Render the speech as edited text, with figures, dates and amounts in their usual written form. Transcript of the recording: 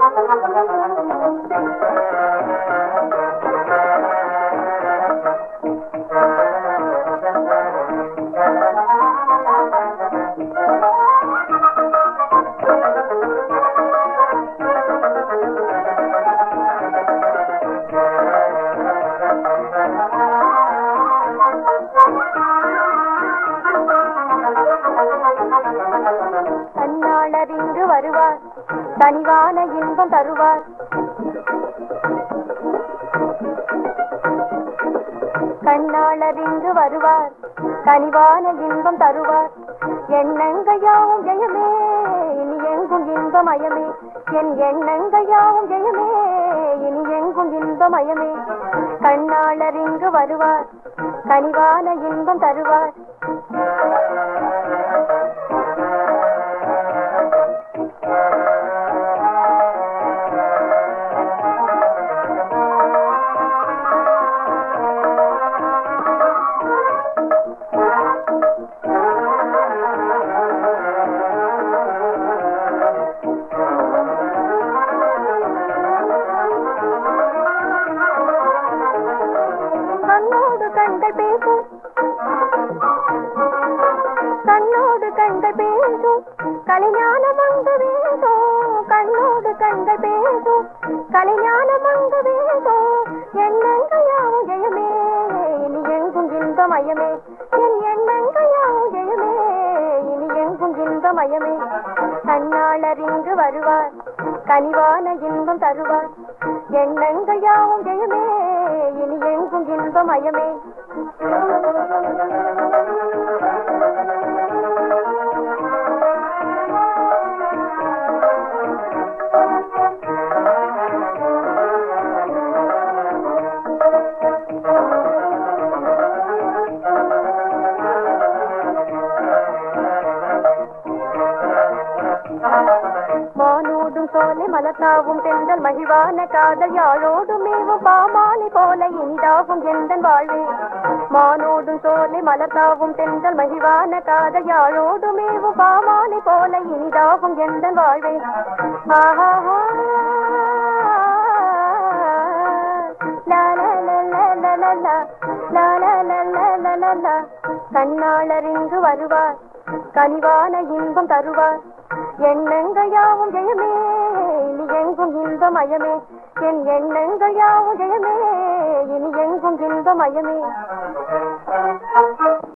கண்ணாளரிங்கு வருவார், கனிவான இன்பம் தருவார். கண்ணாளரிங்கு வருவார், கனிவான இன்பம் தருவார். எண்ணங்கள் யாவும் ஜெயமே, இனி எங்கும் இன்பமயமே. என் எண்ணங்கள் யாவும் ஜெயமே, இனி எங்கும் இன்பமயமே. கண்ணாளரிங்கு வருவார், கனிவான இன்பம் தருவார். கண்ணோடு கண்கள் பேசும், கண்ணோடு கண்கள் பேசும், கலைஞானம் அங்கு வேசும். கண்ணோடு கண்கள் பேசும், கலைஞானம் அங்கு வேசும். எண்ணங்கள் யாவும் ஜெயமே, இனி எங்கும் இன்பமயமே. என் எண்ணங்கள் யாவும் ஜெயமே, இனி எங்கும் இன்பமயமே. கண்ணாளரிங்கு வருவார், கனிவான இன்பம் தருவார். எண்ணங்கள் யாவும் ஜெயமே, இனி எங்கும் இன்பமயமே. மானோடும் சோலை மலத்தாவும் தென்றல் மகிழ்வான காதல் யாழோடும் மேவும் பாமாலை போல இனிதாகும் எந்தன் வாழ்வே. மானோடும் சோலை மலத்தாவும் தென்றல் மகிழ்வான காதல் யாழோடும் மேவும் பாமாலை போல இனிதாகும் எந்தன் வாழ்வே. ஆஹா கண்ணாளரிங்கு வருவார், கனிவான இன்பம் தருவார். எண்ணங்கள் யாவும் ஜெயமே, இனி எங்கும் இன்பமயமே. என் எண்ணங்கள் யாவும் ஜெயமே, இனி எங்கும் இன்பமயமே.